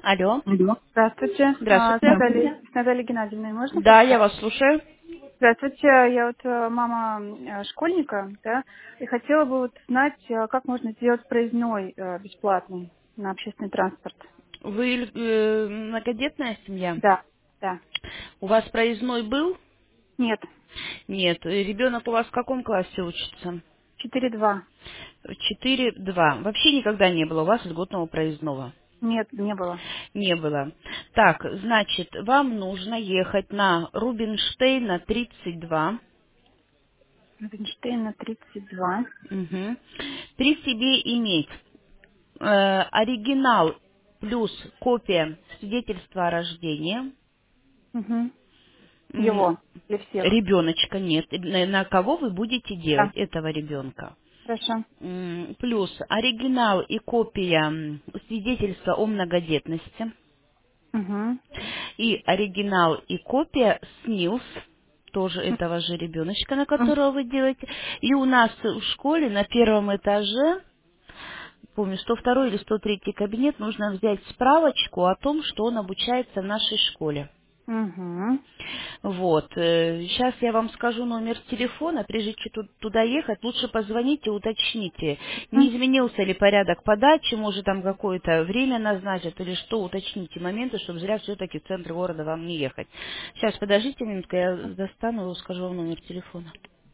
Алло. Алло. Здравствуйте. Здравствуйте. С Натальей Геннадьевной можно Да, я поговорить? вас слушаю. Здравствуйте. Я вот мама школьника, да, и хотела бы вот знать, как можно сделать проездной бесплатный на общественный транспорт. Вы многодетная семья? Да, да. У вас проездной был? Нет. Нет. Ребенок у вас в каком классе учится? 4-2. 4-2. Вообще никогда не было у вас льготного проездного? Нет, не было. Не было. Так, значит, вам нужно ехать на Рубинштейна 32. Рубинштейна 32. Мгм. При себе иметь оригинал плюс копия свидетельства о рождении. Угу. Его. Для всех. Ребеночка нет. На кого вы будете делать Да. этого ребенка? Хорошо. Плюс оригинал и копия свидетельства о многодетности. Угу. И оригинал и копия СНИЛС, тоже этого же ребеночка, на которого вы делаете. И у нас в школе на первом этаже, помню, 102 или 103 кабинет, нужно взять справочку о том, что он обучается в нашей школе. Угу. Вот. Сейчас я вам скажу номер телефона. Прежде чем туда ехать, лучше позвоните, уточните, не изменился ли порядок подачи, может там какое-то время назначат или что, уточните моменты, чтобы зря все-таки в центр города вам не ехать. Сейчас, подождите минутку, я достану и скажу вам номер телефона.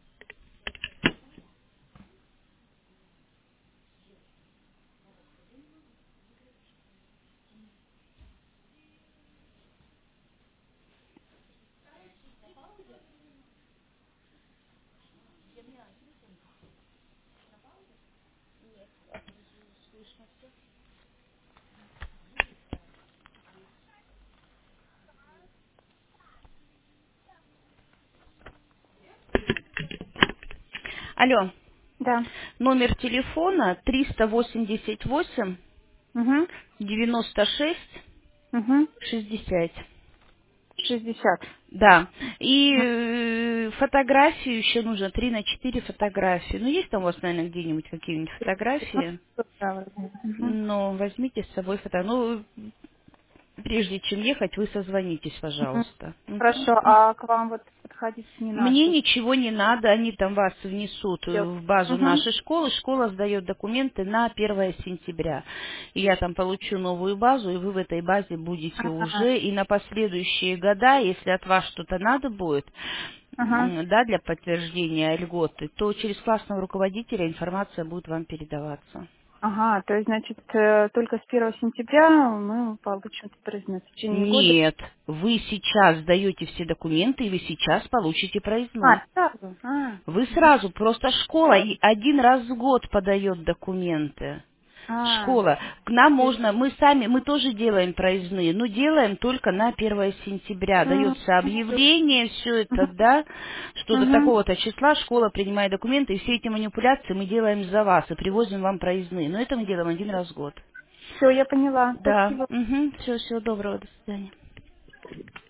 Алло, Да. номер телефона 388 Угу. 96 Угу. 60. 60. Да. И фотографию еще нужно, 3 на 4 фотографии. Ну, есть там у вас, наверное, где-нибудь какие-нибудь фотографии? Угу. Но возьмите с собой фото. Ну, прежде чем ехать, вы созвонитесь, Мгм. пожалуйста. Мгм. Хорошо, а к вам вот подходить не надо, Мне то есть ничего не надо, они там вас внесут всё. в базу Мгм. нашей школы. Школа сдает документы на 1 сентября. И я там получу новую базу, и вы в этой базе будете Ага, уже. И на последующие года, если от вас что-то надо будет, ага, да, для подтверждения льготы, то через классного руководителя информация будет вам передаваться. ага, то есть, значит, только с 1 сентября мы получим этот проездной в течение года. Нет, вы сейчас сдаете все документы, и вы сейчас получите проездной. Сразу, Вы мгм. сразу, просто школа и 1 раз в год подает документы. А, Школа. К нам то есть, можно, мы сами, мы тоже делаем проездные, но делаем только на 1 сентября. Дается всё. объявление, все это, Мгм, да, что до мгм. такого-то числа школа принимает документы, и все эти манипуляции мы делаем за вас и привозим вам проездные. Но это мы делаем 1 раз в год. Всё, я поняла. Да, Спасибо. все, всего доброго, до свидания.